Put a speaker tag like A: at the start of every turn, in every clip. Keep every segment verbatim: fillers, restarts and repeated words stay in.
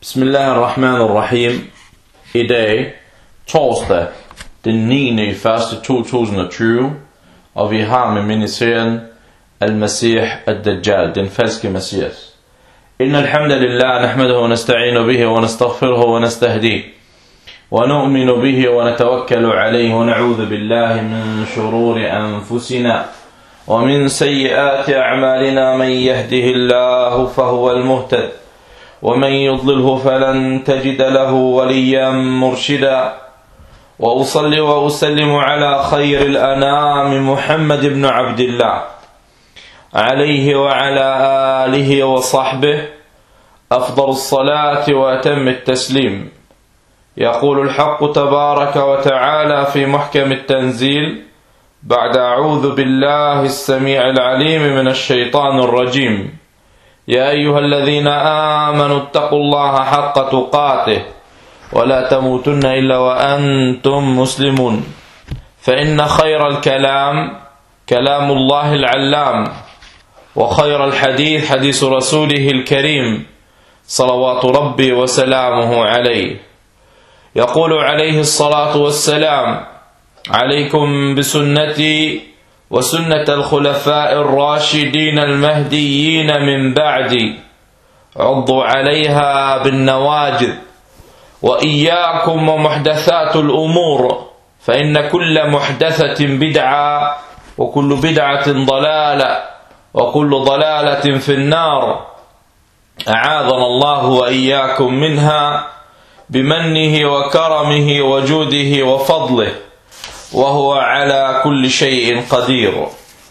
A: Bismillahirrahmanirrahim. I dag, torsdag, den niende i første to tusind og tyve, og vi har med miniserien Al-Masih Ad-Dajjal, den falske Messias. Inna alhamdulillah, nahmaduhu wa nasta'inu bihi wa nastaghfiruhu wa nastahdihi wa nu'minu bihi wa natawakkalu alayhi wa na'udhu billahi min shururi anfusina wa min sayyiati a'malina. Man yahdihillahu fahuwa al-muhtad ومن يضلله فلن تجد له وليا مرشدا. وأصلي وأسلم على خير الأنام محمد بن عبد الله عليه وعلى آله وصحبه أفضل الصلاة وأتم التسليم. يقول الحق تبارك وتعالى في محكم التنزيل بعد أعوذ بالله السميع العليم من الشيطان الرجيم: يا أيها الذين آمنوا اتقوا الله حق تقاته ولا تموتن إلا وأنتم مسلمون. فإن خير الكلام كلام الله العلام، وخير الحديث حديث رسوله الكريم صلوات ربي وسلامه عليه. يقول عليه الصلاة والسلام: عليكم بسنتي وسنة الخلفاء الراشدين المهديين من بعدي، عضوا عليها بالنواجذ، وإياكم ومحدثات الأمور، فإن كل محدثة بدعة وكل بدعة ضلالة وكل ضلالة في النار. أعاذنا الله وإياكم منها بمنه وكرمه وجوده وفضله، وهو على كل شيء قدير.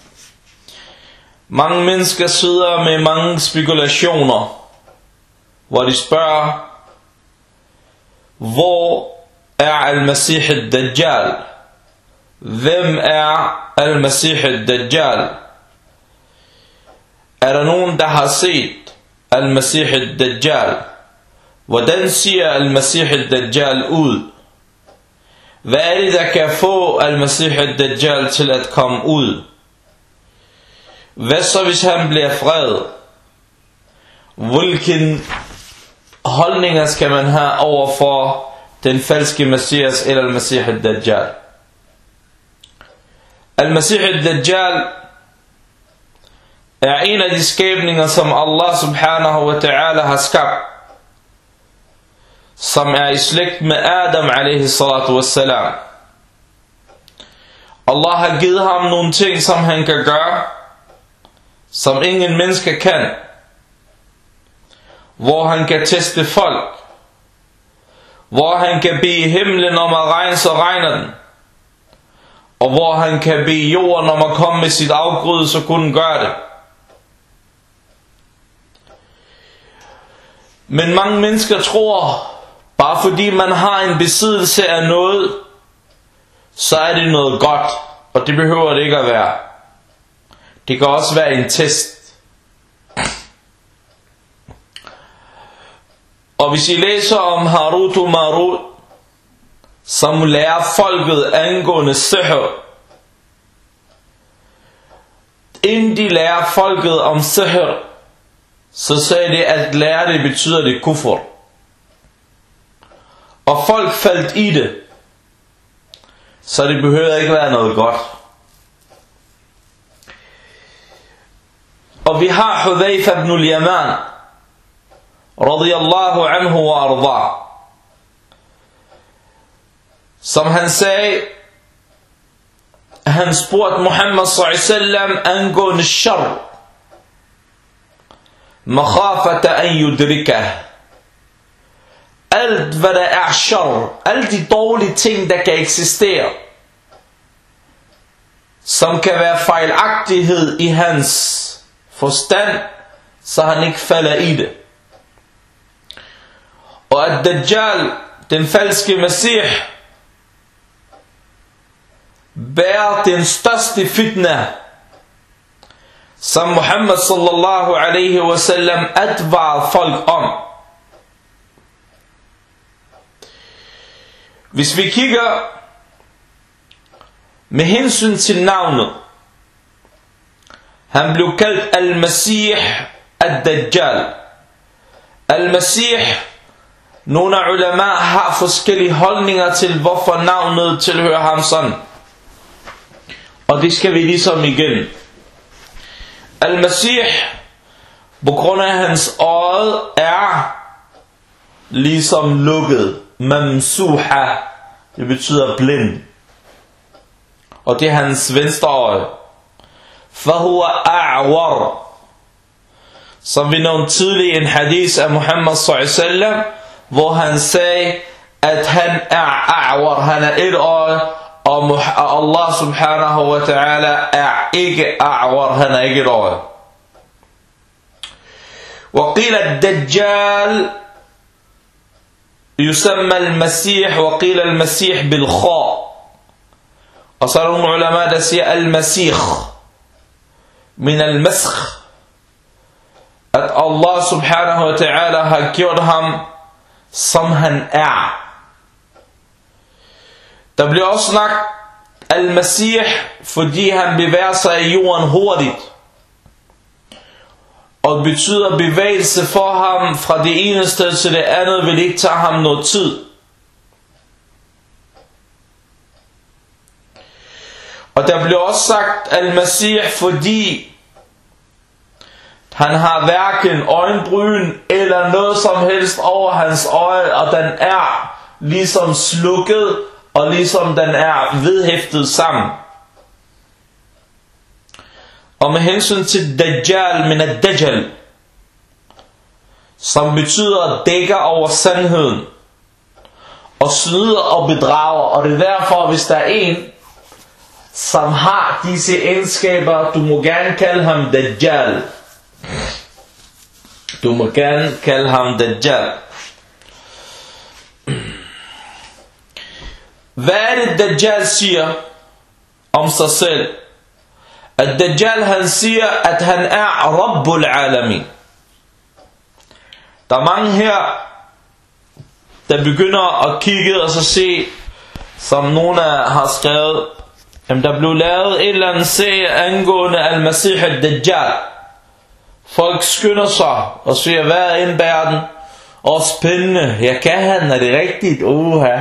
A: Mange mennesker sidder med mange spekulationer, hvor de spørger: hvor er Al-Masih Ad-Dajjal? Hvem er Al-Masih Ad-Dajjal? Er der nogen, der har set Al-Masih Ad-Dajjal? Hvordan ser Al-Masih Ad-Dajjal ud? Hvad er det, der kan få Al-Masih Ad-Dajjal til at komme ud? Hvad så, hvis han bliver fred? Hvilke holdninger skal man have over for den falske Messias eller Al-Masih Ad-Dajjal? Al-Masih Ad-Dajjal er en af de skabninger, som Allah subhanahu wa ta'ala har skabt, som er i slægt med Adam alaihi salatu wassalam. Allah har givet ham nogle ting, som han kan gøre, som ingen menneske kan. Hvor han kan teste folk, hvor han kan bede himlen om at regne, så regner den, og hvor han kan bede jorden om at komme med sit afgrøde, så kunne den gøre det. Men mange mennesker tror, bare fordi man har en besiddelse af noget, så er det noget godt, og det behøver det ikke at være. Det kan også være en test. Og hvis I læser om Harut og Marut, som lærer folket angående sihr, inden de lærer folket om sihr, så sagde det, at lære det betyder det kufr. Og folk faldt i det, så det behøver ikke være noget godt. Og vi har Hudhayfa ibn al-Yaman radiyallahu anhu wa arda, som han sagde, han spurgte Muhammad sallallahu alaihi wasallam angående shar, makhafata an yudrikah. Alt hvad der er shar, alle de dårlige ting, der kan eksistere, som kan være fejlagtighed i hans forstand, så han ikke falder i det. Og at Dajjal, den falske Masih, bærer den største fitna, som Muhammad sallallahu alaihi wasallam advarer folk om. Hvis vi kigger med hensyn til navnet, han blev kaldt Al-Masih Ad-Dajjal. Al-Masih Nogle af ulama har forskellige holdninger til, hvorfor navnet tilhører ham sådan. Og det skal vi ligesom igen. Al-Masih, på grund af hans øje, er ligesom lukket. Mamsuha, det betyder blind. Og det er hans venstre øje. Fahuwa a'war. Som vi nævnte tidligere i en hadith af Muhammad sallallahu alaihi wasallam, hvor han sagde, at han er a'war, han er et øje, og Allah subhanahu wa ta'ala er ikke a'war, han er ikke et øje. وقيل الدجال يسمى المسيح وقيل المسيح بالخاء. Og så er der nogle ulama, der siger al-masih min al-maskh, at Allah subhanahu wa ta'ala har gjort ham som han er. Der bliver også snakket al-masih, fordi han bevæger sig i jorden hurtigt. Og det betyder bevægelse for ham fra det ene sted til det andet, vil ikke tage ham noget tid. Og der bliver også sagt al-masih, fordi han har hverken øjenbryn eller noget som helst over hans øje, og den er ligesom slukket, og ligesom den er vedhæftet sammen. Og med hensyn til Dajjal, min ad-Dajjal, som betyder dækker over sandheden, og snyder og bedrager, og det er derfor, hvis der er en, som har disse egenskaber, du må gerne kalde ham Dajjal. Du må gerne kalde ham Dajjal. Hvad er det Dajjal siger om sig selv? At Dajjal han siger, at han er Rabbul Alamin. Der er mange her, der begynder at kigge og så se, som nogle har skrevet, at der blev lavet et eller andet serie angående Al-Masih al-Dajjal. Folk skynder sig og siger, hvad indbærer den? Og spændende, ja, kan han, er det rigtigt? Uha.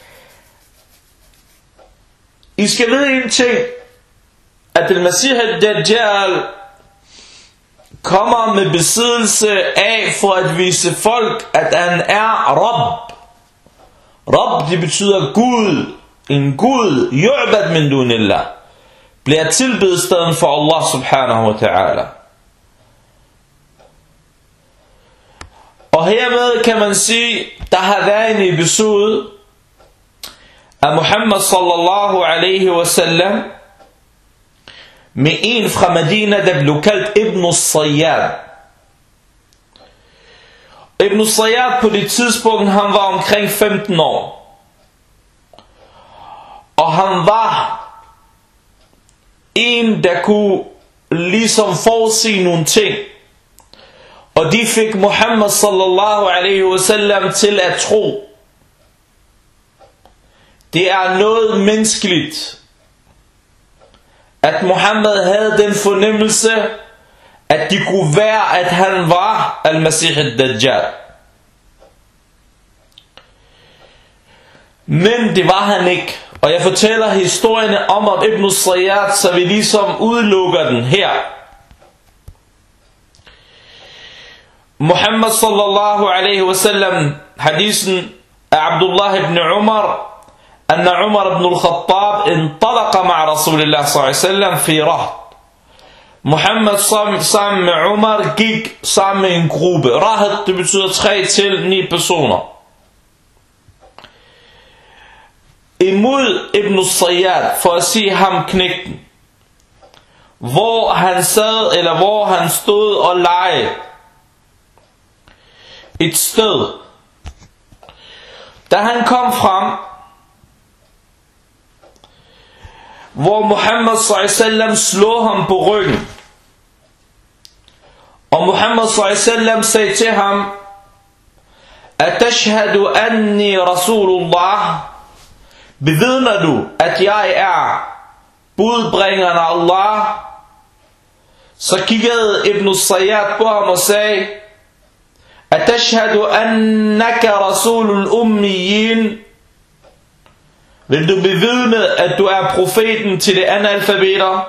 A: I skal vide en ting, at Al-Masih al-Dajjal kommer med besiddelse af for at vise folk, at han er Rabb. Rabb, det betyder Gud. En Gud, yu'bad min dunillah, bliver tilbedt stedet for Allah subhanahu wa ta'ala. Og hermed kan man sige, der har været en episode af Muhammad sallallahu alaihi wasallam med en fra Medina, der blev kaldt Ibn Sayyad. Ibn Sayyad på det tidspunkt, han var omkring femten år. Og han var en, der kunne ligesom forudse nogle ting. Og de fik Muhammad sallallahu alaihi wasallam til at tro. Det er noget menneskeligt, at Muhammad havde den fornemmelse, at det kunne være, at han var Al-Masih al-Dajjal. Men det var han ikke. Og jeg fortæller historien om, om Ibn Sayyad, så vi ligesom udelukker den her. Muhammad sallallahu alaihi wasallam, hadithen af Abdullah ibn Umar, أن عمر بن الخطاب انطلق مع رسول الله صلى الله عليه وسلم في رهط. Muhammad sammen med Umar gik sammen med en gruppe. Rahat, det betyder tre til ni personer. Imod Ibn Sayyad, for at se ham knægten. Hvor han sad, eller hvor han stod og legede. Et sted. Da han kom frem, hvor Muhammad sallallahu alaihi wasallam slog ham på ryggen. Og Muhammad sallallahu alaihi wasallam sagde til ham, Atashhadu anni Rasulullah, bevidner du, at jeg er budbringeren af Allah? Så kiggede Ibn Sayyad på ham og sagde, Atashhadu annaka rasulul ummiyin. Vil du bevidne, at du er profeten til de analfabeter?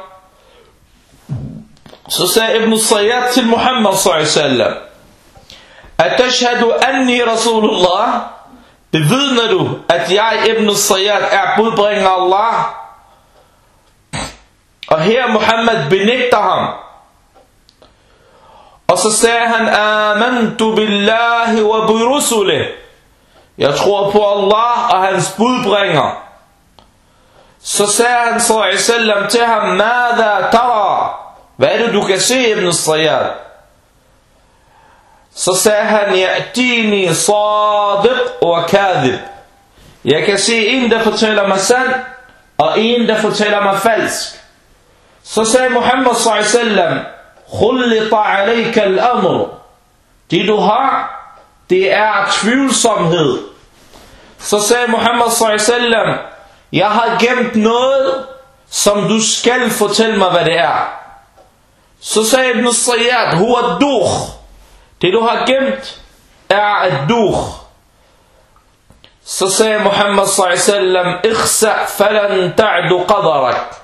A: Så sagde Ibn Sayyad til Muhammad sallallahu alaihi wasallam: Atashhadu anni rasulullah. Bevidner du, at jeg, Ibn Sayyad, er budbringer Allah? Og her Muhammad benægter ham. Og så sagde han: Amantu billahi wa bi rusulih. Jeg tror på Allah og hans budbringer. Så sagde han sallallahu alaihi wasallam til ham: Mada tara? Hvad er det du kan se, Ibn Sayyad? Så sagde han: Ya'tini sadiq wa kadhib. Jeg kan se en, der fortæller mig sand, og en, der fortæller mig falsk. Så sagde Muhammad sallallahu alaihi wasallam: Khullita alayka al-amr. Det du har, det er tvivlsomhed. Så sagde Muhammad sallallahu alaihi wasallam: Jeg har gemt noget, som du skal fortælle mig, hvad det er. Så sagde Ibn Sayyad: Huwa ad-dukh. Det du har gemt er ad-dukh. Så sagde Muhammad sallallahu alaihi wasallam: Ikhsa falan ta'du qadarak.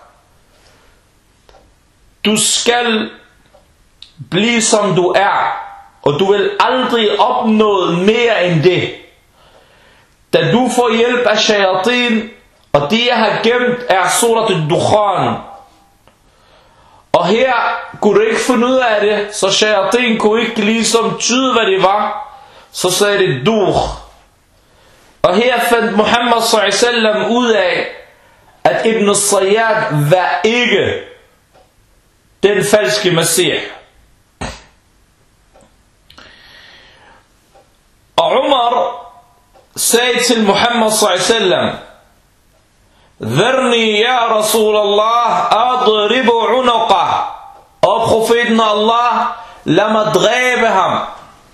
A: Du skal blive som du er, og du vil aldrig opnå mere end det. Da du får hjælp af shayatin, og det jeg har gemt er surat al-Dukhan. Og her kunne du ikke finde ud af det, så shayatin kunne ikke ligesom tyde hvad det var. Så sagde det dukh. Og her fandt Muhammad sallallahu alaihi wasallam ud af, at Ibn Sayyad var ikke den falske Masih. Og Umar sagde til Muhammad sallallahu alaihi wasallam: Dharni ya Rasulallah adribu unuqah. Og profeten Allah, lad mig dræbe ham.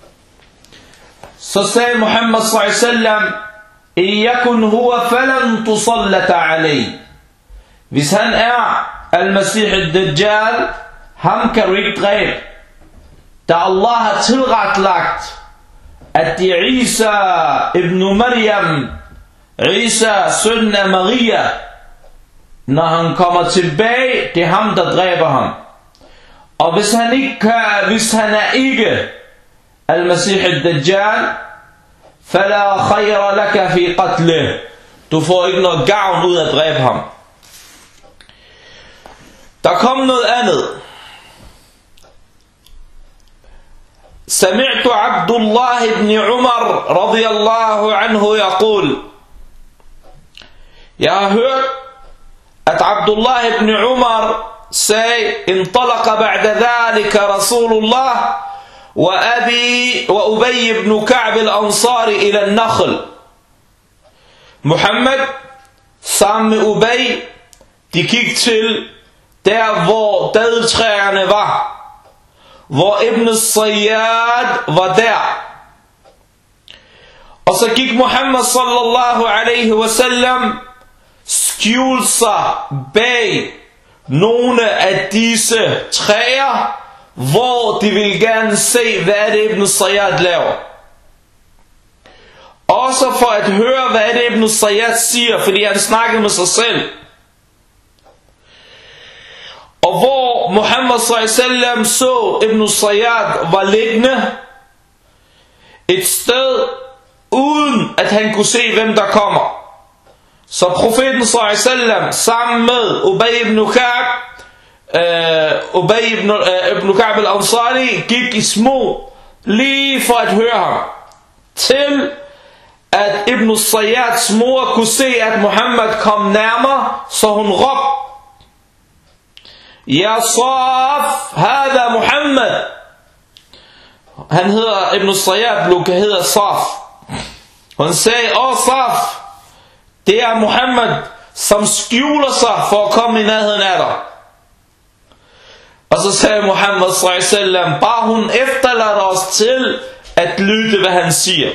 A: Så sagde Muhammad sallallahu alaihi wasallam: Iyakun huwa falan tusallata alayh. Hvis han er al-Masih al-Dajjal, ham kan du ikke dræbe. Da Allah har tilretlagt, at det er Isa ibn Maryam, Isa søn af Maria, når han kommer tilbage, det er ham der dræber ham. Og hvis han ikke kan, hvis han er ikke al-Masih al-Dajjal, fala khayra laka fi qatlih. Du får ikke noget gavn ud af at dræbe ham. Der kom noget andet. سمعت عبد الله بن عمر رضي الله عنه يقول. Jeg har hørt, at Abdullah ibn Umar sagde: انطلق بعد ذلك رسول الله وأبي وأبي بن كعب الأنصاري إلى النخل. Muhammad sammen med Ubay, de gik til der hvor dadetræerne var, hvor Ibn Sayyad var der. Og så gik Muhammad sallallahu alaihi wasallam skjult sig bag nogle af disse træer, hvor de ville gerne se, hvad det Ibn Sayyad laver. Også for at høre, hvad det Ibn Sayyad siger, fordi han snakkede med sig selv. Og hvor Muhammad sallallahu alaihi wasallam så Ibn Sayyad var liggende et sted, uden at han kunne se, hvem der kommer. Så profeten sallallahu alaihi wasallam sammen med Ubay ibn Ka'b, uh, Ubay ibn, uh, ibn Ka'b al-Ansari gik i små, lige for at høre ham, til at Ibn Sayyads mor kunne se, at Muhammad kom nærmere, så hun råbte: Ya Saf, hada Muhammad. Han hedder Ibn Sayyad, Luka hedder Saf. Hun sagde: Åh Saf, det er Muhammad, som skjuler sig for at komme i nærheden af dig. Og så sagde Muhammad sallallahu alaihi wasallam: bare hun efterlader os til at lytte, hvad han siger.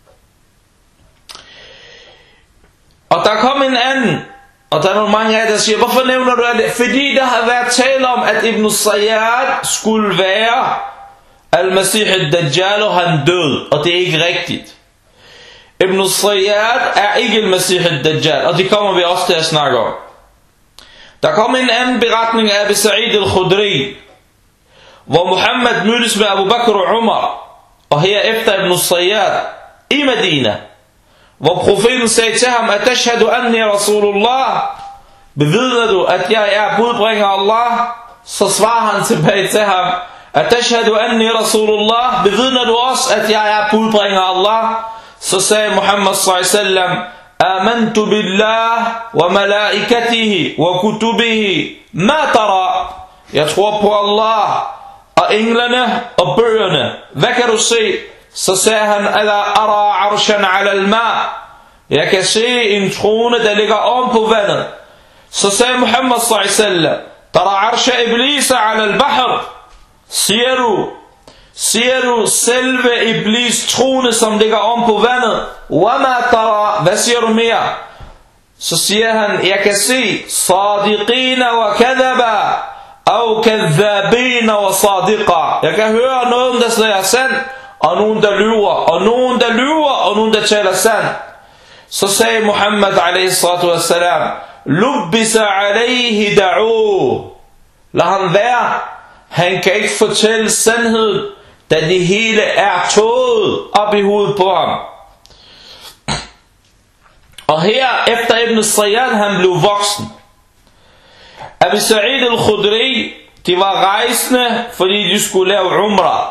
A: Og der kom en anden, og der er nogle mange af jer, der siger: hvorfor nævner du det? Fordi der har været tale om, at Ibn Sayyad skulle være al-Masih al-Dajjal, og han død, og det er ikke rigtigt. Ibn Sayyad er ikke al-Masih al-Dajjal, og det kommer vi også til at snakke om. Der kommer en anden beretning af Abu Sa'id al-Khudri, hvor Muhammad mødtes med Abu Bakr og Umar, og herefter Ibn Sayyad i Medina, hvor profeten sagde til ham, at tashhadu anni Rasulullah, bevidner du, at jeg er budbringer Allah? Så svarer han tilbage til ham, at tashhadu anni Rasulullah, bevidner du også, at jeg er budbringer Allah? Så sagde Muhammad sallallahu alaihi wasallam, amantu billah wa malaikatihi wa kutubihi, ma tara, jeg tror på Allah og englene og bøgerne. Hvad kan du se? Så sagde han, ala ara arshan ala al-ma, jeg kan se en trone, der ligger oven på vandet. Så sagde Muhammad sallallahu alaihi wasallam, tara arsha iblis ala al-bahr, siger du Ser du selve Iblis trone, som ligger om på vandet? Wama tara, hvad siger du mere? Så siger han, jeg kan se sadiqina wa kadaba, au kadhabina wa sadiqa. Jeg kan høre nogen, der siger sand, og nogen, der lyver, og nogen, der lyver, og nogen, der taler sand. Så sagde Muhammad alaihi salatu wassalam, lubbisa alaihi da'u, lad ham være, han kan ikke fortælle sandheden, da det hele er tåget op i hovedet på ham. Og her efter Ibn Sayyad han blev voksen, Abu Sa'id al-Khudri, de var rejsende, fordi de skulle lave umrah,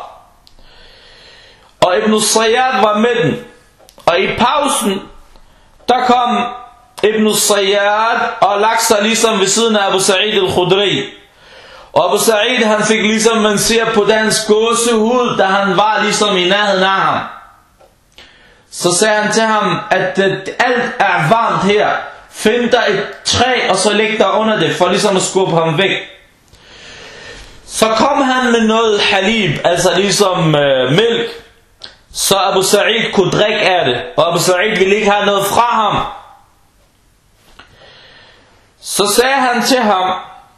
A: og Ibn Sayyad var med dem. Og i pausen der kom Ibn Sayyad og lagde sig ligesom ved siden af Abu Sa'id al-Khudri. Og Abu Sa'id han fik ligesom man ser på dans gåsehud, da han var ligesom i nærheden af ham. Så sagde han til ham, at alt er varmt her. Find dig et træ, og så læg dig under det, for ligesom at skubbe ham væk. Så kom han med noget halib, altså ligesom øh, mælk, så Abu Sa'id kunne drikke af det, og Abu Sa'id ville ikke have noget fra ham. Så sagde han til ham,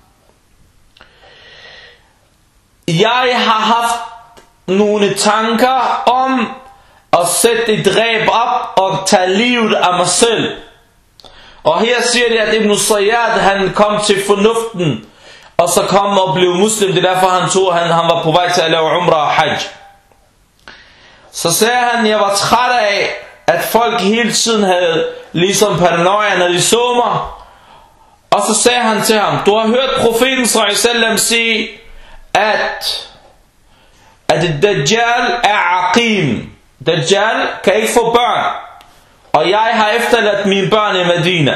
A: jeg har haft nogle tanker om at sætte et dræb op og tage livet af mig selv. Og her siger det, at Ibn Sayyad han kom til fornuften, og så kom og blev muslim. Det er derfor han tog, han, han var på vej til at lave umrah og hajj. Så sagde han, jeg var træt af, at folk hele tiden havde ligesom paranoia, når de så mig. Og så sagde han til ham, du har hørt profeten sallallahu alaihi wasallam sige, at at Dajjal er aqim. Dajjal kan ikke få børn, og jeg har efterladt mine børn i Medina.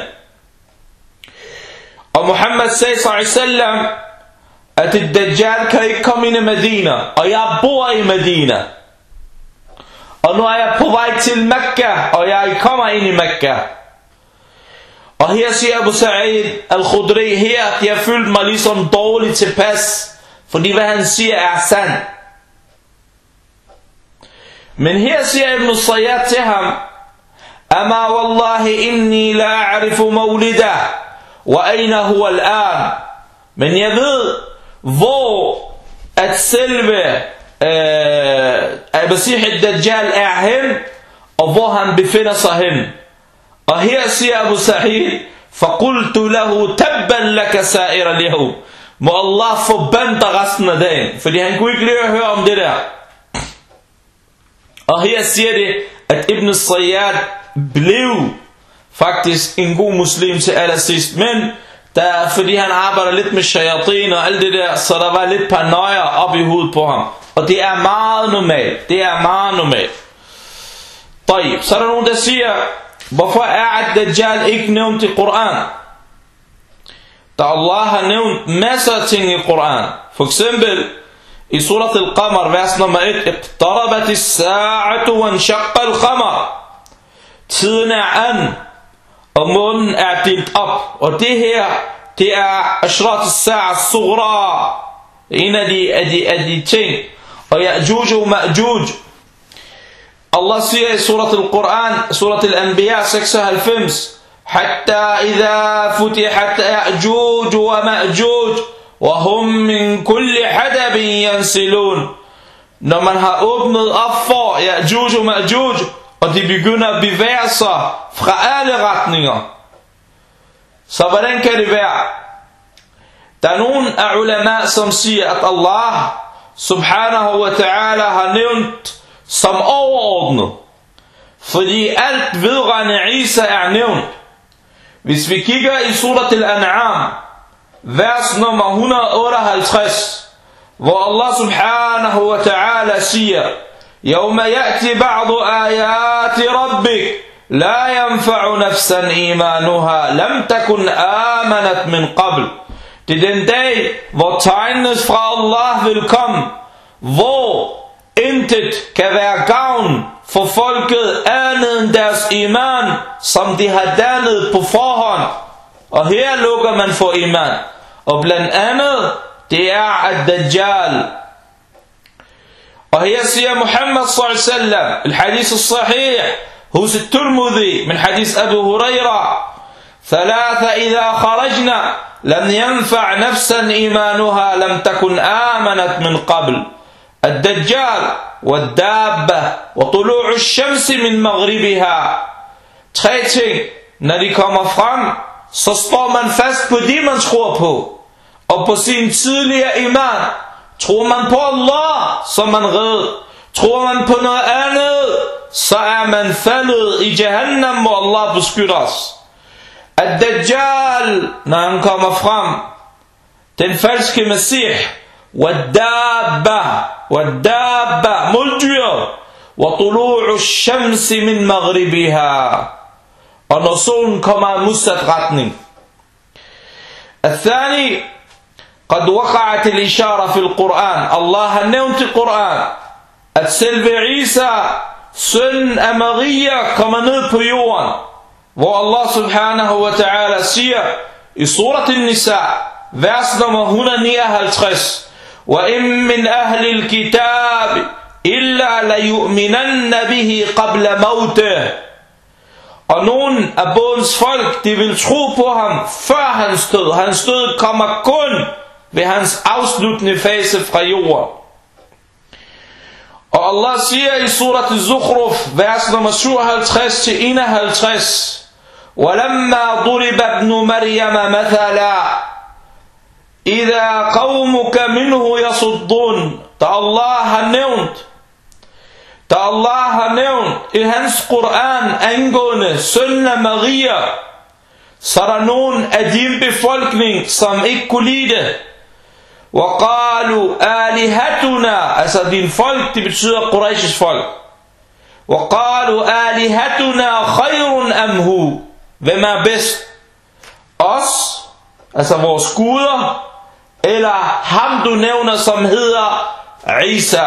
A: Og Muhammad sagde sallallahu alaihi wasallam, at Dajjal kan ikke komme ind i Medina, og jeg bor i Medina. Og nu er jeg på vej til Mekka, og jeg kommer ind i Mekka. Og her siger Abu Sa'id al-Khudri, her de har følt mig ligesom dårligt tilpas, fordi hvad han siger er sand. Men her siger Ibn Sayyad til ham, Ama wallahi inni la a'rifu mawlida, wa ayna huwa al-an. Men jeg ved, hvor at selve Al-Masih al-Dajjal er hen, og hvor han befinder sig hen. Og her siger Abu Sa'id, فَقُلْتُ لَهُ تَبًّا لَكَ سَائِرَ الْيَوْمِ. Må Allah forbande dig resten af dagen, fordi han kunne ikke lide at høre om det der. Og her siger det, at Ibn Sayyad blev faktisk en god muslim til allersidst, men der, fordi han arbejder lidt med shayatin og alt det der, så der var lidt paranoia op i hovedet på ham. Og det er meget normalt. Det er meget normalt. طيب. Så er der nogen, der siger, hvorfor er Ad-Dajjal ikke nævnt i Koran? Da Allah har nævnt masser af ting i Koran. For eksempel i surat al-Qamar, vers nummer et, اقتربت الساعة وانشق القمر. Tiden er an, og månen er delt op. Og det her, det er Ashrat al-Sa'a al-Sughra. En af de, af de, af de ting. Og Ya'juj og Ma'juj. Allah siger i surat al-Quran, surat al-Anbiya seksoghalvfems, Hatta idha futihat Ya'juj wa Ma'juj, wa hum min kulli hadabin yansilun. når man har åbnet op for Ya'juj og Ma'juj, og de begynder at bevæge sig fra alle retninger. Så hvordan kan det være? Der er nogle af ulama, som siger, at Allah subhanahu wa ta'ala har nævnt som overordnet, fordi alt vedrørende Isa er nævnt. Hvis vi kigger i surat al-An'am, vers nummer et hundrede og otteoghalvtreds, hvor Allah subhanahu wa ta'ala siger, يَوْمَ يَأْتِ بَعْضُ آيَاتِ رَبِّكَ لَا يَنْفَعُ نَفْسًا إِيمَانُهَا لَمْ تَكُنْ آمَنَتْ مِنْ قَبْلِ. Det er den dag, hvor tegnene fra Allah vil komme, hvor intet kan være gavn for folket andet end deres iman, som de har dannet på forhånd. Og her lukker man for iman. Og blandt andet, det er ad-Dajjal. Og her siger Muhammad sallallahu alaihi wasallam, al-hadith al-sahih, hos al-Tirmidhi, min hadith Abu Huraira, ثلاثة إذا خرجنا لم ينفع نفسا إيمانها لم تكن آمنت من قبل الدجال والدابة وطلوع الشمس من مغربها. Tre ting, når de kommer frem, så står man fast på det, man tror på. Og på sin tidligere iman, tror man på Allah, så man red. Tror man på noget andet, så er man faldet i Jahannam, hvor Allah beskytter os. Ad-Dajjal, når han kommer frem, den falske Messiah, Wad-Dabba, Wad-Dabba, muldyr, Wa-tulu'u shamsi min maghribiha, og når solen kommer i modsat retning. Al-Thani, قد وقعت الإشارة في القرآن. Allah har nævnt i Koran, at selve Isa, søn af Maria, kommer ned på jorden, hvor Allah subhanahu wa ta'ala siger i surat al-Nisa, vers nummer et hundrede og nioghalvtreds, وَإِن مِّنْ أَهْلِ الْكِتَابِ إِلَّا لَيُؤْمِنَنَّ بِهِ قَبْلَ مَوْتِهِ. Og nogen af bådens folk, de vil tro på ham før hans død. Hans død kommer kun ved hans afsluttende fase fra jorden. Og Allah siger i surat al-Zukhruf, vers nummer syvoghalvtreds til enoghalvtreds, وَلَمَّا ضُرِبَ ابْنُ مَرْيَمَ مَثَلًا إِذَا قَوْمُكَ مِنْهُ يَصُدُّونَ. Da Allah har nævnt, da Allah har nævnt i hans Koran angående sønnen af Maria, så er der nogen af din befolkning, som ikke kunne lide det. وَقَالُوا آلِهَتُنَا, altså din folk, det betyder Qurayshs folk. وَقَالُوا آلِهَتُنَا خَيْرٌ أَمْ هُوَ. Hvem er bedst? Os, altså vores guder, eller ham du nævner, som hedder Isa.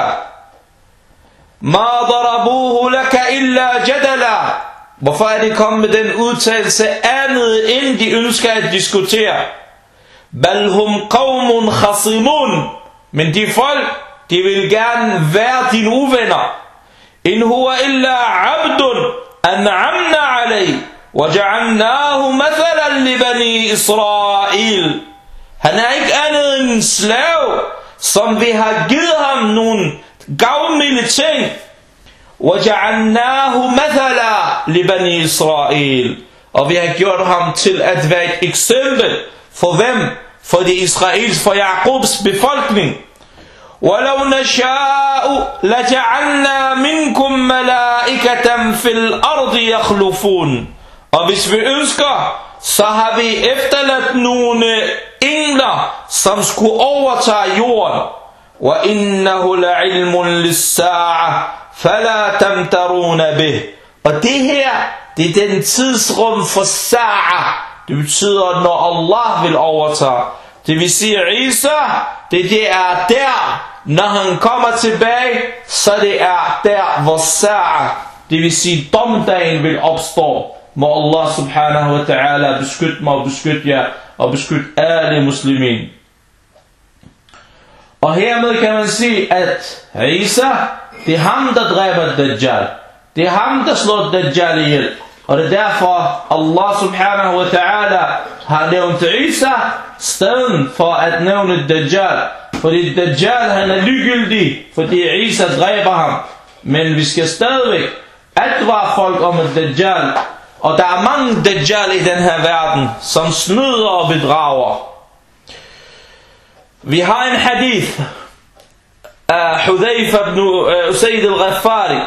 A: مَا ضَرَبُوهُ لَكَ إِلَّا جَدَلًا. Hvorfor er det kommet med den udtalelse andet, end de ønsker at diskutere? بَلْ هُمْ قَوْمٌ خَصِمُونَ. Men de folk, de vil gerne være dine uvenner. إِنْ هُوَ إِلَّا عَبْدٌ أَنْعَمْنَا عَلَيْهِ وَجَعَلْنَاهُ مَثَلًا لِبَنِي إِسْرَائِيل. Han er ikke andet end en slave, som vi har givet ham nogle gavmilde ting. وَجَعَلْنَاهُ مَثَلًا لِبَنِي إِسْرَائِيل. Og vi har gjort ham til at være et eksempel. For hvem? For det Israels, for Jakobs befolkning. وَلَوْ نَشَاءُ لَجَعَلْنَا مِنْكُمْ مَلَائِكَةً فِي الْأَرْضِ يَخْلُفُونَ. Og hvis vi ønsker, så har vi efterladt nogle engler, som skulle overtage jorden. وَإِنَّهُ لَعِلْمٌ لِلسَّاعَةِ فَلَا تَمْتَرُونَ بِهِ. Og det her, det er den tidsrum for sa'a. Det betyder, når Allah vil overtage. Det vil sige, Isa, det, det er der, når han kommer tilbage, så det er der, hvor sa'a, det vil sige, domdagen vil opstå. Må Allah subhanahu wa ta'ala beskytte mig og beskytte jer, og beskytte alle muslimin. Og hermed kan man sige, at Isa, det er ham, der dræber Dajjal. Det er ham, der slår Dajjal ihjel. Og det er derfor, Allah subhanahu wa ta'ala har nævnt Isa, stedet for at nævne Dajjal. Fordi Dajjal han er ligegyldig, fordi Isa dræber ham. Men vi skal stadigvæk advare folk om et Dajjal. Og der er mange Dajjal i den her verden, som snyder og bedrager. Vi har en hadith af Hudayfa ibn Usayd al-Ghaffari,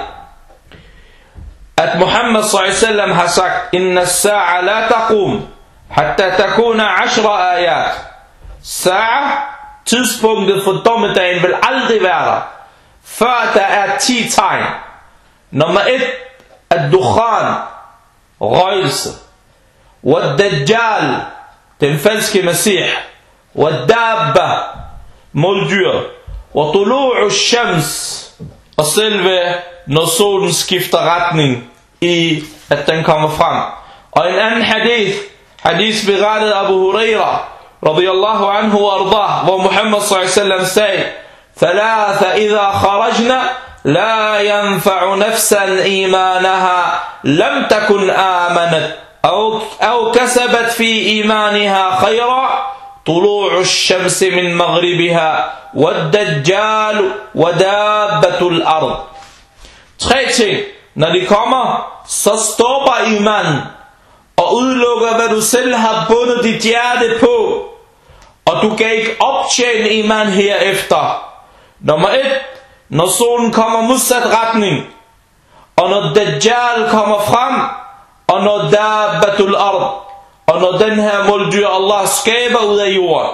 A: at Muhammad sallallahu alaihi wasallam har sagt: Inna as-sa'a la taqum hatta takuna ashra ayat. Sa'a, tidspunktet for dommedagen, vil aldrig være der, før der er ti tegn. Nummer et, ad-dukhan, røgelse. Wad-dajjal, den falske masih. Wad-dabba, måldyr. Wa-tulu'u shams, og selve når solen skifter retning i at den kommer frem. Og en anden hadith, hadith berettet af Abu Huraira radiyallahu anhu wa ardah, hvor Muhammad sallallahu alaihi wasallam sagde: ثلاثة إذا خرجنا لا ينفع نفسا إيمانها لم تكن آمنت أو, أو كسبت في إيمانها خيرا طلوع الشمس من مغربها والدجال ودابة الأرض. Tre ting, når de kommer, så stopper iman og udelukker, hvad du selv har bundet dit hjerte på, og du kan ikke optjene iman herefter. Nummer et, når solen kommer modsat retning, og når Dajjal kommer frem, og når Dabbatul Ard, og når den her måldyr Allah skaber ud af jorden.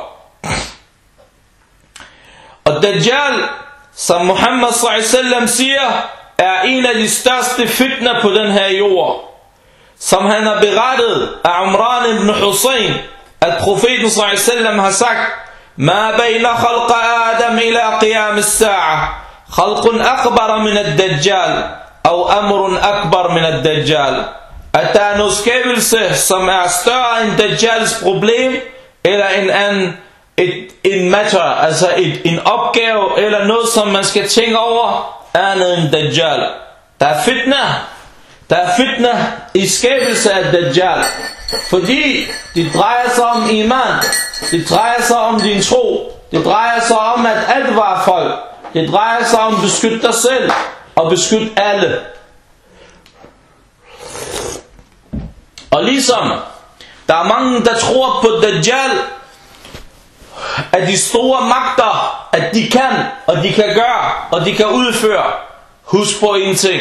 A: Og Dajjal, som Muhammad sallallahu alaihi wasallam siger, er en af de største fitner på den her jord. Som han har berettet af Umran ibn Hussein, at profeten sallallahu alaihi wasallam har sagt: ما بين خلق آدم إلى قيام الساعة خلق أكبر من الدجال أو أمر أكبر من الدجال. At der er noget skabelse, som er større end Dajjals problem, eller en anden et, en matter, altså et, en opgave, eller noget, som man skal tænke over, andet end Dajjal. Der er fitna, der er fitna i skabelse af Dajjal, fordi det drejer sig om iman, det drejer sig om din tro, det drejer sig om at advare folk, det drejer sig om at beskytte dig selv og beskytte alle. Og ligesom der er mange, der tror på Dajjal, at de store magter, at de kan, og de kan gøre, og de kan udføre. Husk på en ting: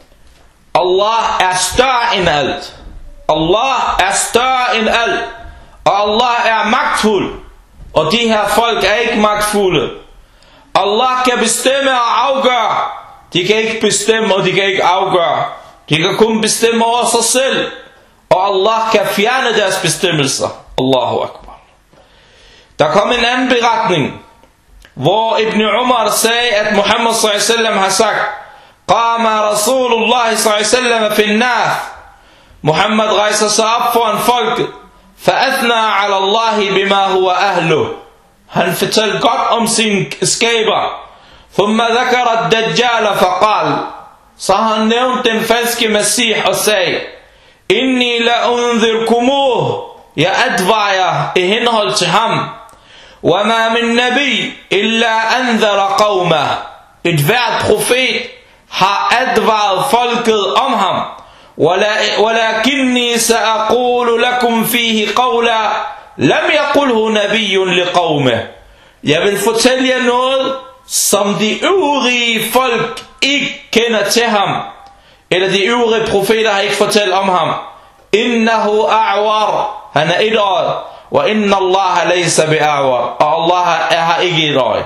A: Allah er større end alt. Allah er større end alt, og Allah er magtfuld, og de her folk er ikke magtfulde. Allah kan bestemme og afgøre. De kan ikke bestemme, og de kan ikke afgøre. De kan kun bestemme over sig selv, og Allah kan fjerne deres bestemmelser. Allahu Akbar. Der kom en anden beretning, hvor Ibn Umar sagde, at Muhammad sallallahu alaihi wasallam har sagt: Qama Rasulullah sallallahu alaihi wasallam fi an-nas. Muhammad rejser sig op foran folket, fa'athna ala Allah bima huwa ahlu. Han fortalte godt om sin skaber. Thumma dhakara ad-dajjal faqal. Så han nævnte den falske masih og sagde: Inni la unzirkumuh. Jeg advarer jer i henhold til ham. وَمَا مِن نَبِي إِلَّا أَنذَرَ قَوْمَهُ. Et hvert profet har advaret folket om ham. وَلَكِنِّي سَأَقُولُ لَكُمْ فِيهِ قَوْلًا لَمْ يَقُلْهُ نَبِيٌّ لِقَوْمِهِ. Jeg vil fortælle jer noget, som de øvrige folk ikke kender til ham, eller de øvrige profeter har ikke fortalt om ham. Innahu a'war. Han er et øje. Wa inna Allah laysa bi'awar. Og Allah er har ikke et øje.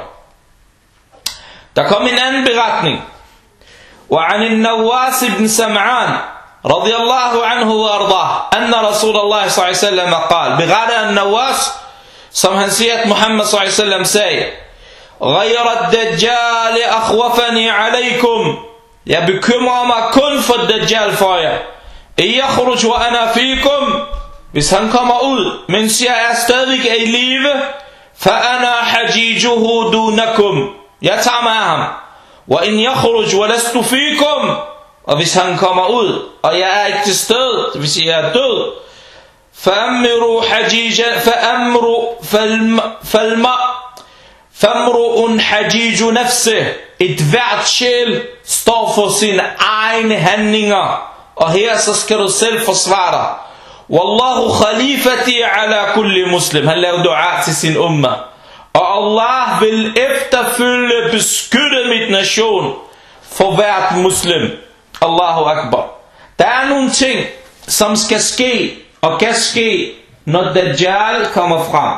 A: Der kom en anden beretning. وعن النواس بن سمعان رضي الله عنه وارضاه أن رسول الله صلى الله عليه وسلم قال. Berettet النواس, som han siger, at Muhammad صلى الله عليه وسلم sagde: غير الدجال أخوفني عليكم. Jeg bekymrer mig kun for Dajjal for jer. يخرج وأنا فيكم. Hvis han kommer ud, mens jeg er stadig i live, فأنا حجيجه دونكم. Jeg tager med ham. وإن يخرج ولست فيكم. Og hvis han kommer ud, og jeg er ikke til stede, hvis jeg er død, فأمروا حجيجا فأمروا فالم فالم Famru'un hajiju nafse. Et hvert sjæl står for sine egne handlinger. Og her så skal du selv forsvare dig. Wallahu khalifati ala kulli muslim. Han laver dua til sin umma. Og Allah vil efterfølge beskytte mit nation for hvert muslim. Allahu akbar. Der er nogle ting, som skal ske og kan ske, når Dajjal kommer frem.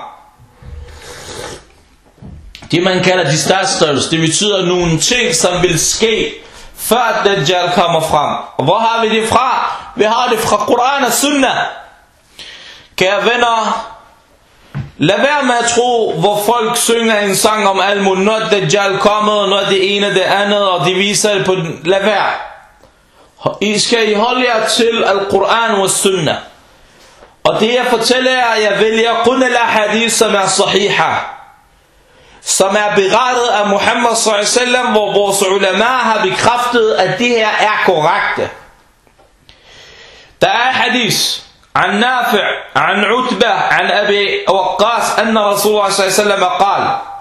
A: Det man kalder de startstøvs, det betyder nogle ting, som vil ske, før Dajjal kommer frem. Og hvor har vi det fra? Vi har det fra Koran og Sunnah. Kære venner, lad være med at tro, hvor folk synger en sang om alt muligt, når Dajjal kommer, når det ene det andet, og de viser det på den. Lad være. I skal I holde jer til Al-Quran og Sunnah. Og det jeg fortæller jer, jeg vælger kun al-hadith, som er sahiha, som er berettet af Muhammad sallallahu alaihi wasallam, hvor vores ulama har bekræftet, at det her er korrekte. Der er hadith عن نافع عن عتبة عن أبي وقاص أن رسول الله صلى الله عليه وسلم قال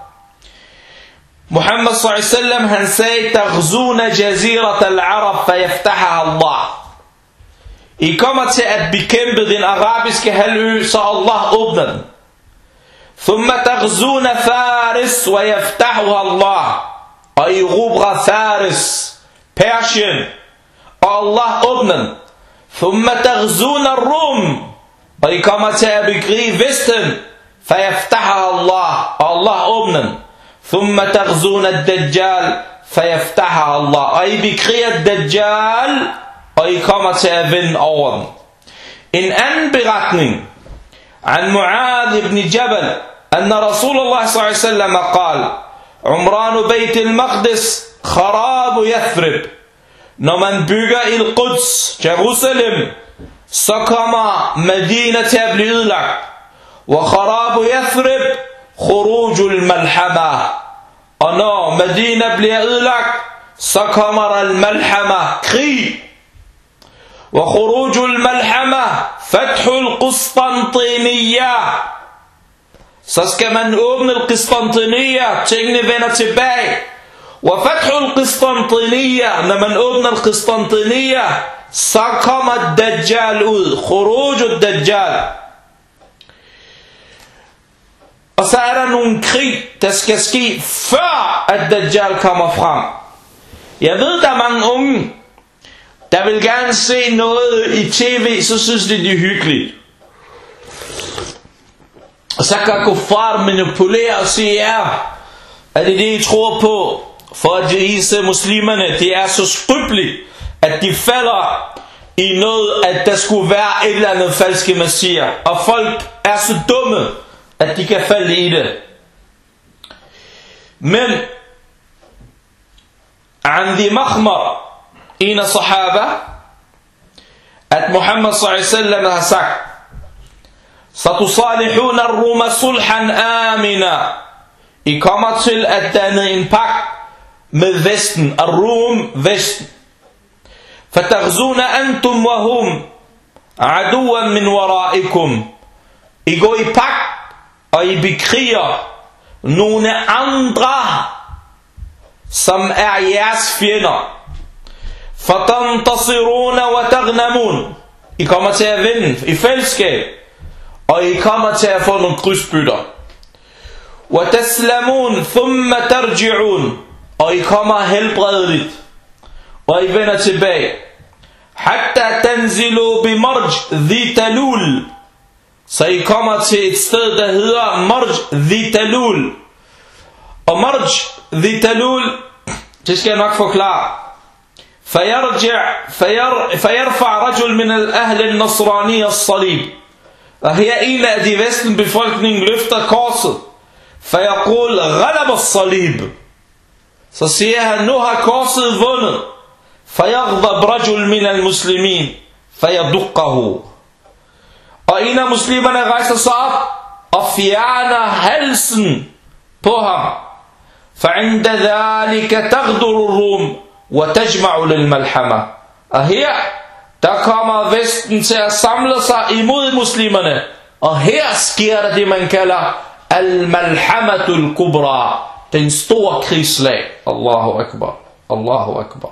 A: محمد صلى الله عليه وسلم han sagde تغزون جزيرة العرب فيفتحها الله. I kommer til at bekæmpe den arabiske halvø, så Allah åbner den. ثم تغزون فارس ويفتحها الله. Og I erobrer Faris, Persien, og Allah åbner den. ثم تغزون الروم. Og I kommer til at bekrige Vesten, فيفتحها الله. Og Allah åbner den. ثم تغزون الدجال فيفتحها الله. Og I bekriger Dajjal, og I kommer til at vinde over den. En anden beretning عن معاذ بن جبل أن رسول الله صلى الله عليه وسلم قال عمران بيت المقدس خراب يثرب. Når man bygger Al-Quds, Jerusalem, så kommer Medina til at blive ødelagt. وخراب يثرب خروج الملحمة. Og når Medina bliver ødelagt, så kommer der al-malhama, krig. وخروج الملحمة فتح القسطنطينية. Så skal man åbne al-Qistantiniya, tingene vender tilbage. وفتح القسطنطينية, når man åbner al-Qistantiniya, så kommer Dajjal ud. خروج الدجال. Og så er der nogle krig, der skal ske, før at Dajjal kommer frem. Jeg ved, der er mange unge, der vil gerne se noget i tv, så synes de, det er hyggeligt. Og så kan kuffar manipulere og sige, ja, er det det, I tror på? For at vise muslimerne, det er så skrøbeligt, at de falder i noget, at der skulle være et eller andet falske messier. Og folk er så dumme, at de kan falde i det. Men عن ذي مخمر, en af sahaba, at Muhammad sallallahu alaihi wasallam har sagt, ستصالحون الروم صلحا آمنا. I kommer til at danne en pagt med Vesten, Rum, Vesten. فتغزون أنتم وهم عدوا من ورائكم. I går i pagt, og I bekriger nogle andre, som er jeres fjender. فَتَنْتَصِرُونَ وَتَغْنَمُونَ. I kommer til at vinde i fællesskab, og I kommer til at få nogle krydsbytter. وَتَسْلَمُونَ ثُمَّ تَرْجِعُونَ. Og I kommer helbredeligt, og I vender tilbage. حَتَّى تَنْزِلُوا بِمَرْجْ ذِي تَلُولَ. Så I kommer til et sted, der hedder Marj ذي تلول. Og Marj ذي تلول, det skal jeg nok forklare. فيرجع فير فيرفع رجل من الأهل النصرانية الصليب. Og her en af de vestlige befolkningen løfter korset. فيقول غلب الصليب. Så siger han, nu har korset vundet. فيغضب رجل من المسلمين فيدقه. Og en af muslimerne rejser sig op og fjerner halsen på ham. فعند ذلك تغدر الروم وتجمع للملحمة. Og her, der kommer Vesten til at samle sig imod muslimerne. Og her sker der det, man kalder al-malhamatul kubra, den store krigslag. Allahu akbar, Allahu akbar.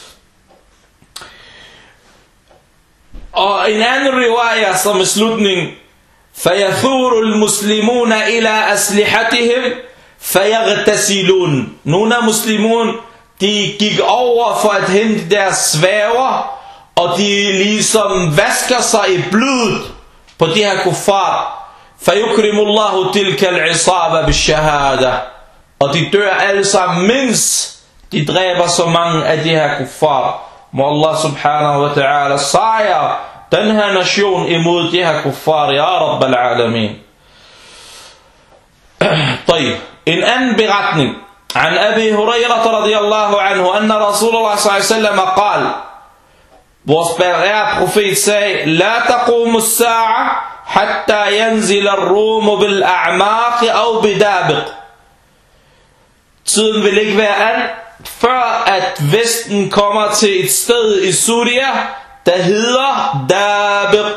A: Og en anden riwaya som er slutning, فَيَثُورُ الْمُسْلِمُونَ إِلَىٰ أَسْلِحَتِهِمْ فَيَغْتَسِلُونَ. Nogle af muslimon, de gik over for at hente deres svæver, og de ligesom vasker sig i blodet på de her kuffar. فَيُكْرِمُ اللَّهُ تِلْكَ الْعِصَابَ بِالشَّهَادَةِ. Og de dør alle sammen, mindst de dræber så mange af de her kuffar. Må Allah subhanahu wa ta'ala sejre den her nation imod de her kuffar, ya Rabbal Alamin. طيب. En anden beretning. عن أبي هريرة رضي الله عنه أن رسول الله صلى الله عليه وسلم قال, vores bærere profet sagde, لا تقوم الساعة حتى ينزل الروم بالأعماق أو بدابق. Tiden vil ikke være an, før at Vesten kommer til et sted i Syria, der hedder Dabiq.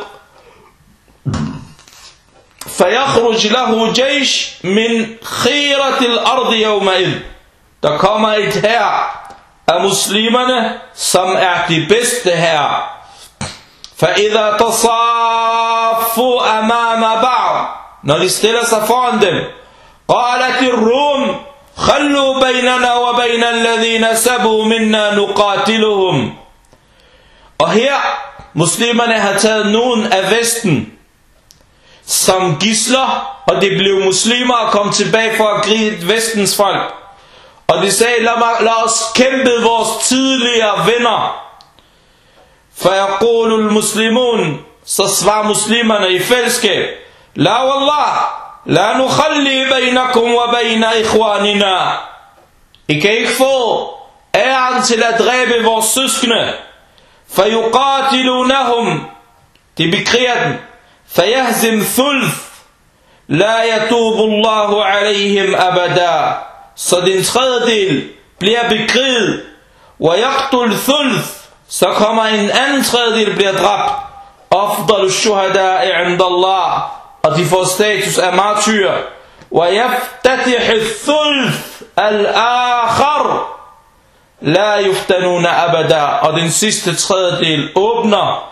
A: فيخرج له جيش من خيرة الأرض يومئذ. Der kommer et hær af muslimerne, som er de bedste her. فإذا تصافوا أمام بعض. Når de stiller sig foran dem, قالت الروم خلوا بيننا وبين الذين سبوا منا نقاتلهم. Og her, muslimerne har taget nogen af Vesten som gidsler, og de blev muslimer og kom tilbage for at gribe Vestens folk. Og de sagde, lad, mig, lad os kæmpe vores tidligere venner. فَيَقُولُ الْمُسْلِمُونَ. Så svarer muslimerne i fællesskab, La wallah, la nukhalli bainakum wa baina ikhwanina. I kan ikke få æren til at dræbe vores søskende. فَيُقَاتِلُونَهُمْ. De bekriger dem. فَيَهْزِمْ ثُلْث لَا يَتُوبُ اللَّهُ عَلَيْهِمْ أَبَدًا. Så den tredjedel bliver bekriget. وَيَقْتُلْ ثُلْث. Så kommer en anden tredjedel bliver dræbt. أَفْضَلُ الشُّهَدَاءِ عِنْدَ اللَّهِ. Og de får status af martyrer. وَيَفْتَتِحِ الثُّلْث الْآخَرِ لَا يُفْتَنُونَ أَبَدًا. Og den sidste tredjedel åbner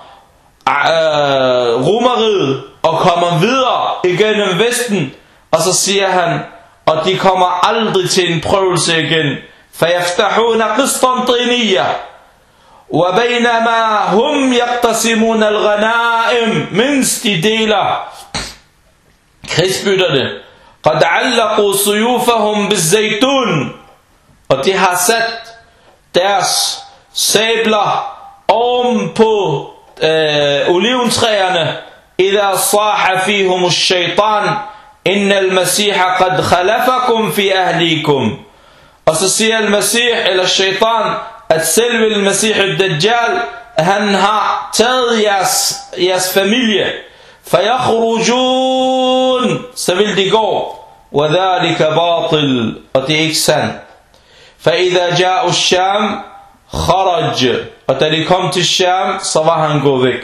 A: Uh, Romeriet og kommer videre igennem Vesten, og så siger han, og de kommer aldrig til en prøvelse igen. فَيَفْتَحُونَ قِسْطَنْطِينِيَّةً وَبَيْنَمَا هُمْ يَقْتَسِمُونَ الْغَنَائِمْ. Mens de deler krigsbytterne, قَدْ عَلَّقُوا سُيُوفَهُمْ بِالزَّيْتُونَ. Og de har sat deres sabler oven på Uh, oliventræerne. إذا صاح فيهم الشيطان إن المسيح قد خلفكم في أهليكم. Og så siger al-Masih eller shaitan, at selve al-Masih al-Dajjal, han har taget jeres, jeres familie. فيخرجون. Så vil de gå. وذلك باطل. Og det er ikke sandt. فإذا جاء الشام خرج. Og da de kom til Sham, så var han gået væk.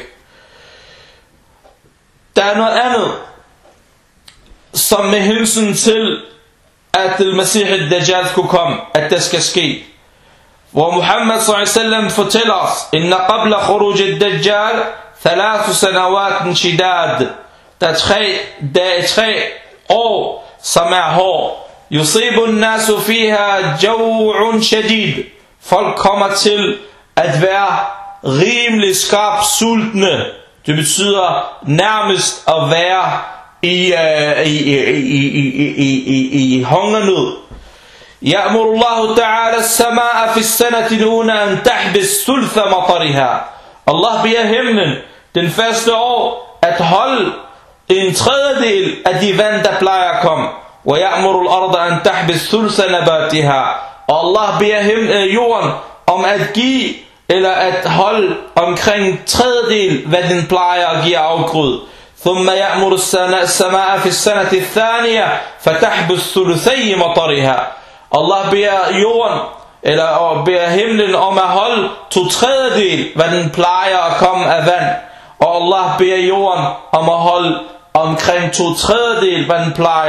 A: Der er noget andet, som med hensyn til, at al-Masih al-Dajjal skulle komme, at det skal ske. Hvor Muhammad sallallahu alaihi wasallam fortæller os, inna qabla khuruj al-Dajjal thalathu sanawatin shidad. Der er tre, der er tre år, som er hård. Yusibu an-nasu fiha jaw'un shadid. Folk kommer til at være rimelig skarp sultne. Det betyder nærmest at være i, uh, i, i, i, i, i, i, i hungernød. يأمر الله تعالى السماء في السنة الأولى أن تحبس ثلث مطرها. Allah beder himlen den første år at holde en tredjedel af de vand, der plejer at komme. ويأمر الأرض أن تحبس ثلث نباتها. Og Allah beder himlen, jorden om at give eller at holde omkring tredjedel, hvad den plejer at give afgrød. ثم يأمر السماء في السنة الثانية فتحبس ثلثي مطرها. Allah beder jorden eller beder himlen om at holde to tredjedel, hvad den plejer at komme af vand. Og Allah beder jorden om at holde omkring to tredjedel, hvad den plejer.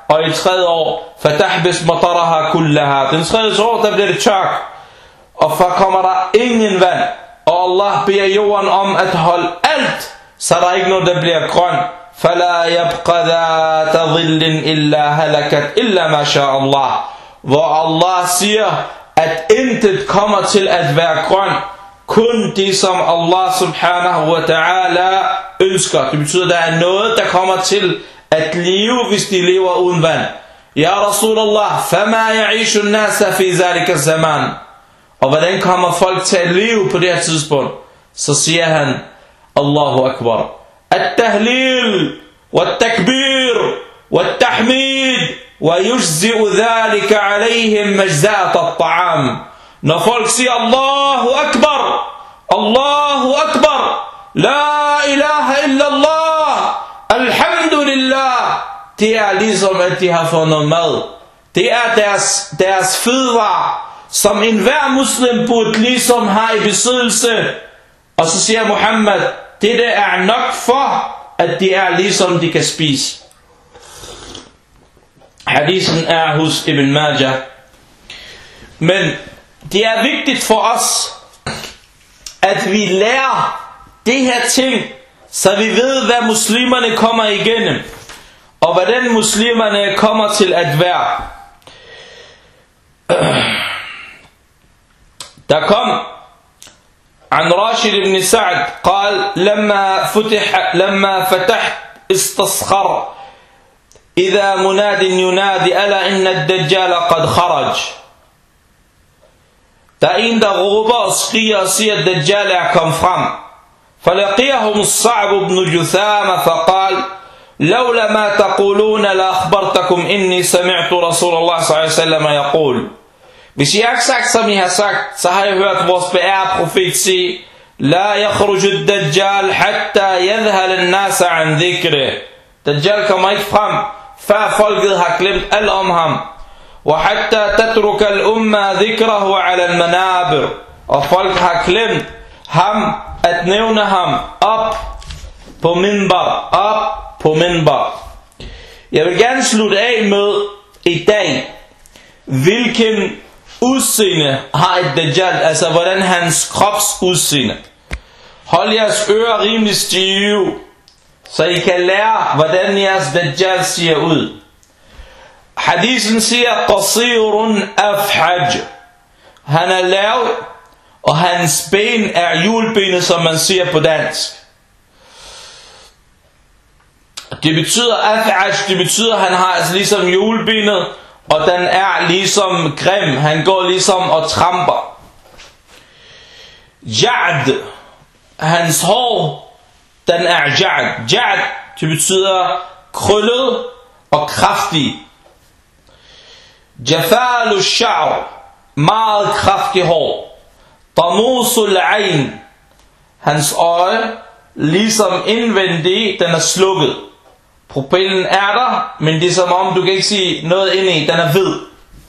A: og i tredje år, fatahbis mataraha kullaha. Den tredje år, der bliver det tørk, og så kommer der ingen vand, og Allah beder jorden om at holde alt, så der er ikke noget, der bliver grøn. فَلَا يَبْقَ ذَاتَ ظِلٍّ إِلَّا هَلَكَتْ إِلَّا مَا شَاءَ اللَّهِ. Hvor Allah siger, at intet kommer til at være grøn, kun det som Allah subhanahu wa ta'ala ønsker. Det betyder, at der er noget, der kommer til at leve, hvis de lever uden vand. Ja Rasulallah, فَمَا يَعِيشُ النَّاسَ فِي ذَلِكَ الزَّمَانِ. Og hvordan kommer folk til at leve på det her tidspunkt? Så siger han, Allahu Akbar. التهليل والتكبير والتحميد ويجزئ ذلك عليهم مجزاة الطعام. Når folk siger Allahu Akbar, Allahu Akbar, La ilaha illallah, Alhamdulillah, det er ligesom at de har fået noget mad. Det er deres, deres fødevarer, som enhver muslim burde ligesom have i besiddelse. Og så siger Muhammad, det der er nok for, at de er ligesom de kan spise. Hadisen er hos Ibn Majah. Men det er vigtigt for os, at vi lærer det her ting, så vi ved, hvad muslimerne kommer igennem, og hvordan muslimerne kommer til at være. Der kom عن راشد بن سعد قال لما فتح لما فتحت استصخر إذا مناد ينادي ألا إن الدجال قد خرج. Der er en, der råber og skriger og siger, at Dajjal er kommet frem. فلقيهم الصعب بن جثامة فقال لولا ما تقولون لأخبرتكم إني سمعت رسول الله صلى الله عليه وسلم يقول. Hvis I har sagt, som I har sagt, så har jeg hørt vores beærede profet sige, La yakhruju ad-dajjal hatta yadhhal an-nas an dhikri. Dajjal kommer ikke frem, før folket har glemt alt om ham. Wa hatta tatruka al-umma dhikrahu ala al-manabir. Og folk har glemt ham, at nævne ham op på minbar, op på minbar. Jeg vil gerne slutte af med i dag, hvilken udseende har et Dajjal, altså hvordan hans krops udseende. Hold jeres ører rimelig stive, så I kan lære, hvordan jeres Dajjal ser ud. Hadisen siger, qasirun afhaj. Han er lav, og hans ben er hjulbenet, som man siger på dansk. Det betyder afhaj, det betyder, at han har altså ligesom hjulbenet, og den er ligesom grim. Han går ligesom og tramper. Ja'd, hans hår, den er ja'd. Ja'd, det betyder krøllet og kraftig. Jafalu sha'r, meget kraftig hår. Tanusul ayn, hans øje, ligesom indvendig, den er slukket. Pupillen er der, men det er som om, du kan ikke sige noget inde i, den er hvid.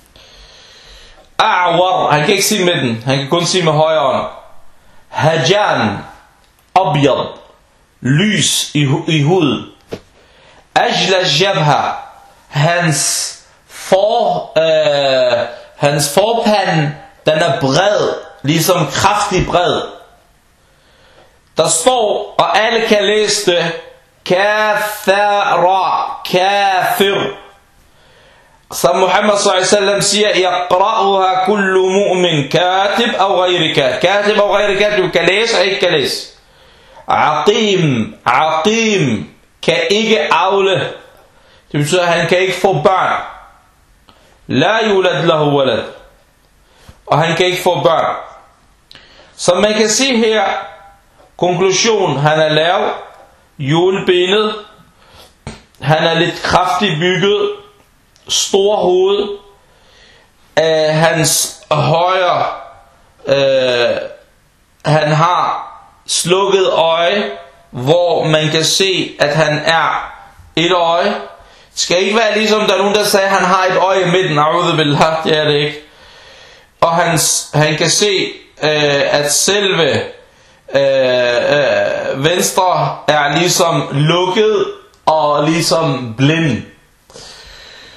A: A'war, han kan ikke sige med den, han kan kun sige med højre hånd. Hajan, abyad, lys i, i huden. Ajla jabha, hans for, øh, hans forpande, den er bred, ligesom kraftig bred. Der står, og alle kan læse det, Kafara, kafir. Som Muhammad sallallahu alaihi wasallam siger, Yaqra'uha kullu mu'min, katib og ghayri katib. Katib og ghayri katib, du kan læse og ikke kan læse. Aqim, aqim, kan ikke avle. Det betyder, at han kan ikke få børn. La yulad lahu walad. Og han kan ikke få børn. Som man kan se her, konklusion, han er lav, hjulbenet, han er lidt kraftigt bygget, stor hoved, øh, hans højre, øh, han har slukket øje, hvor man kan se, at han er et øje. Det skal ikke være ligesom, der er nogen, der sagde, at han har et øje i midten. A'udhu billah, det er det ikke. Og hans, han kan se, øh, at selve øh, øh, venstre er ligesom lukket og ligesom blind.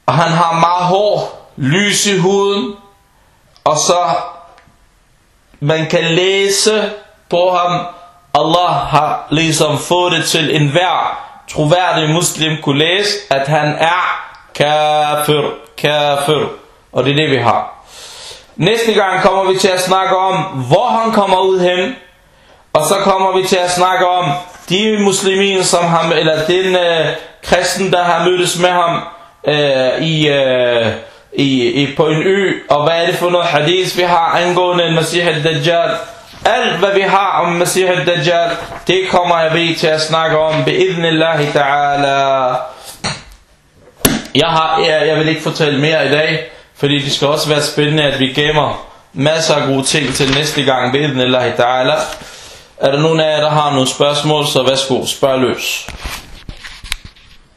A: og han har meget hår, lys i huden, og så man kan læse på ham, Allah har ligesom fået det til enhver troværdig muslim kunne læse, at han er kafir, kafir, og det er det vi har. Næste gang kommer vi til at snakke om, hvor han kommer ud hen, og så kommer vi til at snakke om de muslimer, som ham, eller den øh, kristen, der har mødtes med ham øh, i, øh, i, i, på en ø, og hvad er det for noget hadith vi har angående Masih al-Dajjal. Alt hvad vi har om Masih al-Dajjal, det kommer jeg ved til at snakke om bi'idhnillahi ta'ala. Jeg, har, jeg, jeg vil ikke fortælle mere i dag, fordi det skal også være spændende, at vi gemmer masser af gode ting til næste gang bi'idhnillahi ta'ala. Er der nogen af jer, der har nogle spørgsmål, så værsgo, spørg løs.